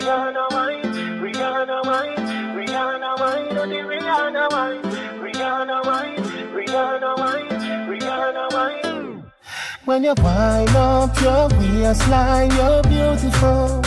Rihanna wine, Rihanna wine, Rihanna wine, oh the Rihanna wine, Rihanna wine, Rihanna wine, Rihanna wine. When you wind up your waistline, you're beautiful.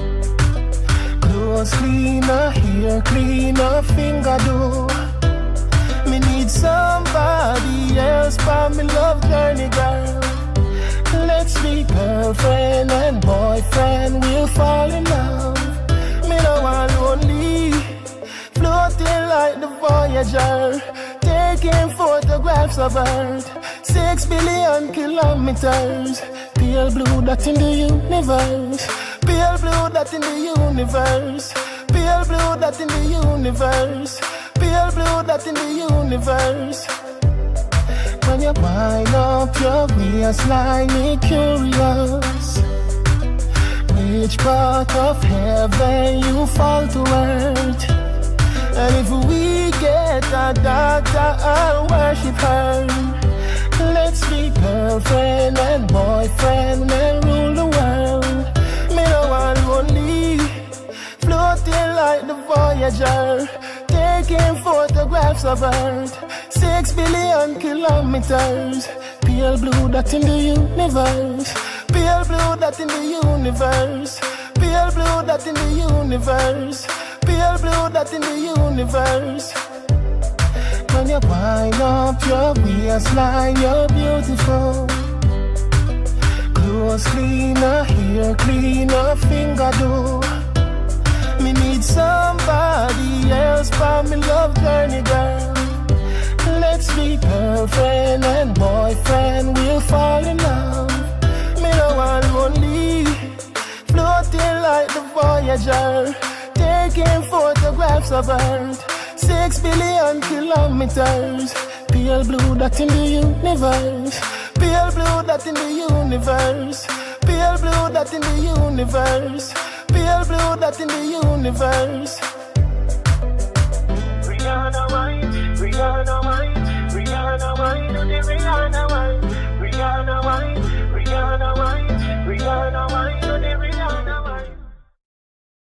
Clothes cleaner, hair cleaner, finger do. Me need somebody else for me love journey, girl. Let's be girlfriend and boyfriend, we'll fall in love. Me no want lonely, floating like the Voyager, taking photographs of Earth. 6 billion kilometers, pale blue dot in the universe, pale blue dot in the universe, pale blue dot in the universe, pale blue dot in the universe. When you wind up your waistline, me curious. Which part of heaven you fall to earth? And if we get a daughter, I'll worship her. Let's be girlfriend and boyfriend and rule the world. Me no want lonely, floating like the Voyager, taking photographs of Earth. 6 billion kilometers, pale blue dot in the universe, pale blue dot in the universe, pale blue dot in the universe, pale blue dot in the universe. When you wind up your waistline, you're beautiful. Clothes cleaner, hair cleaner, finger do. Me need somebody else for me love journey, girl. Let's be girlfriend and boyfriend, we'll fall in love. Me no want lonely, floating like the Voyager, taking photographs of Earth. 6 billion kilometers, pale blue dot in the universe, pale blue dot in the universe, pale blue dot in the universe, pale blue dot in the universe.